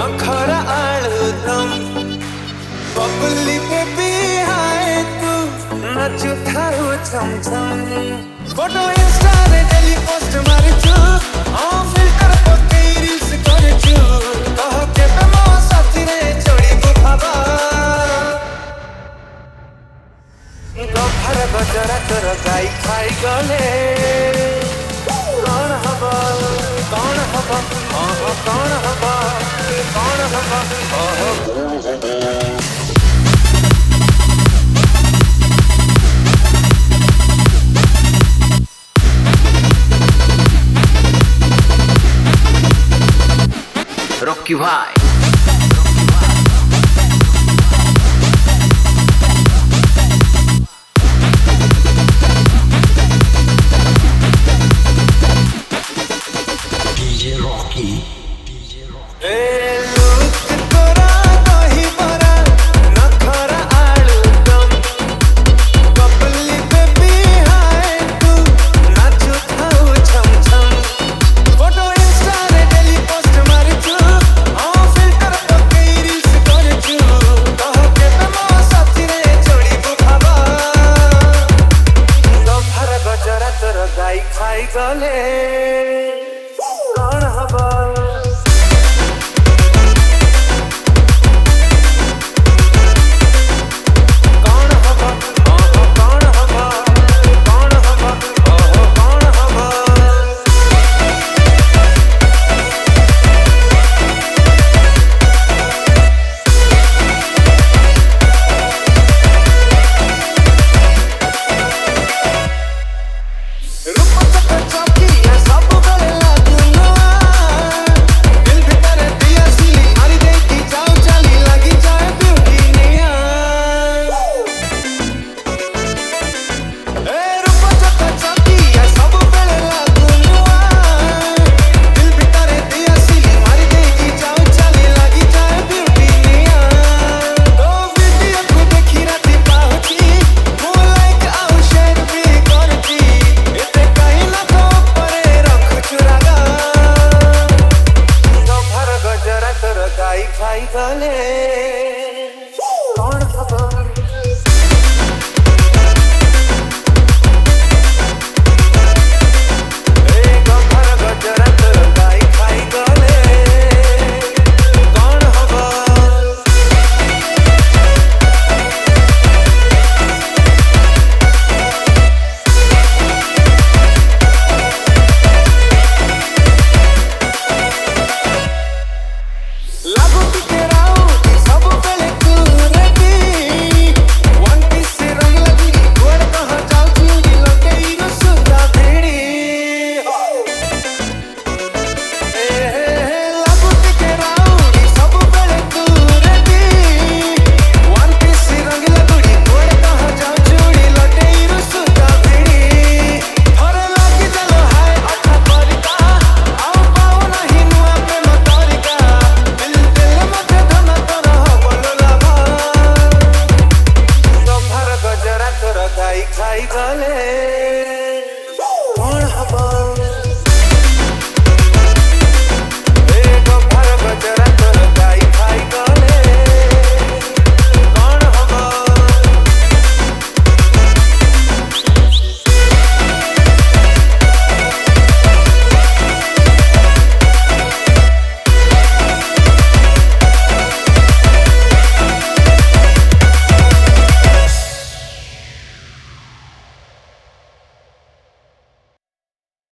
नखरा aloo dum Babuli baby hi तू नाचु थारू छम छम फोटो इंस्टा रे डेली पोस्ट मारछु फिल्टर पके रील्स करछु कह के मो साथी रे चोड़ी बुभाबा गफर गजरा तोर गाई खाई गले कौन हबा कौन हबा कौन हबा कौन हबा रॉकी भाई खाई गले कौन हबा खाई गले कौन खबर खाई गले